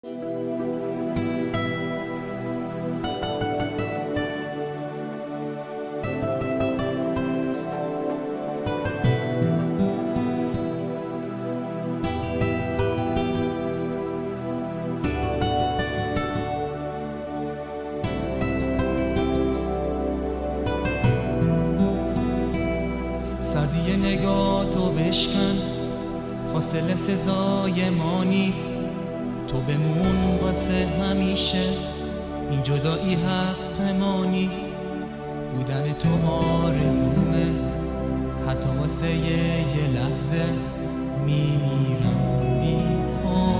سردی نگاه تو بشکن، فاصله سزای ما نیست. تو بمون واسه همیشه، این جدایی حق ما نیست. بودن تو آرزومه، حتی واسه یه لحظه میمیرم بی تو.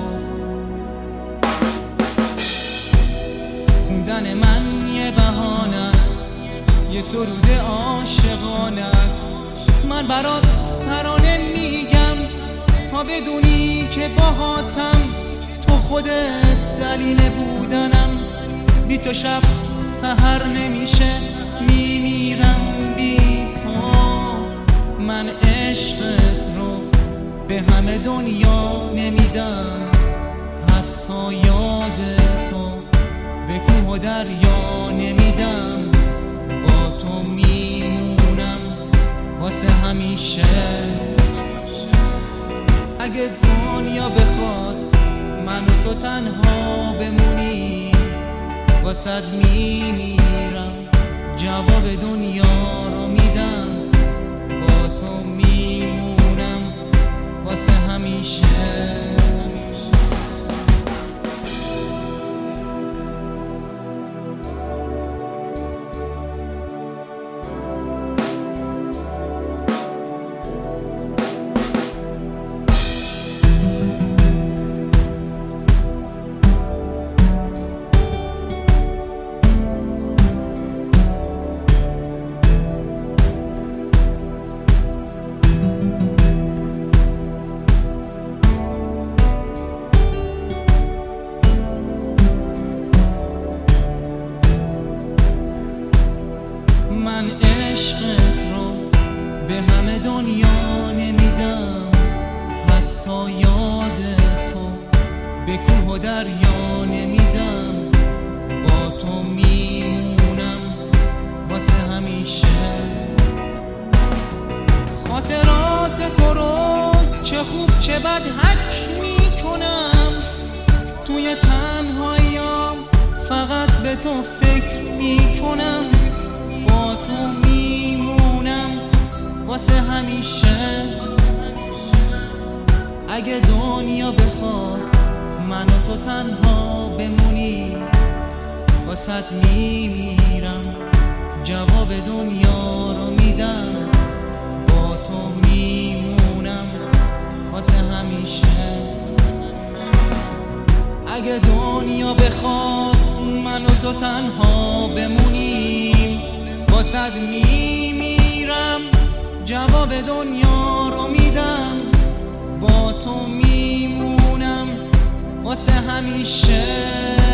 خوندن من یه بهانه است، یه سرود عاشقانه است. من برات ترانه میگم تا بدونی که باهاتم. تو خودت دلیل بودنم، بی تو شب سحر نمیشه، میمیرم بی تو. من عشقت رو به همه دنیا نمیدم، حتی یاد تو به کوه و دریا نمیدم. با تو میمونم واسه همیشه. اگه دنیا بخواد من و تو تنها بمونیم، واسه میمیرم، جواب دنیا رو میدم. با تو میمونم واسه همیشه. من عشقت رو به همه دنیا نمیدم، حتی یاد تو به کوه و دریا نمیدم. با تو میمونم واسه همیشه. خاطرات تو رو چه خوب چه بد حک میکنم. توی تنهاییام فقط به تو فکر میکنم. با تو میمونم واسه همیشه. اگه دنیا بخواد من و تو تنها بمونی، واسه میمیرم، جواب دنیا رو میدم. با تو میمونم واسه همیشه. اگه دنیا بخواد من و تو تنها بمونیم، واسه میمیرم، جواب دنیا رو میدم. با تو میمونم واسه همیشه.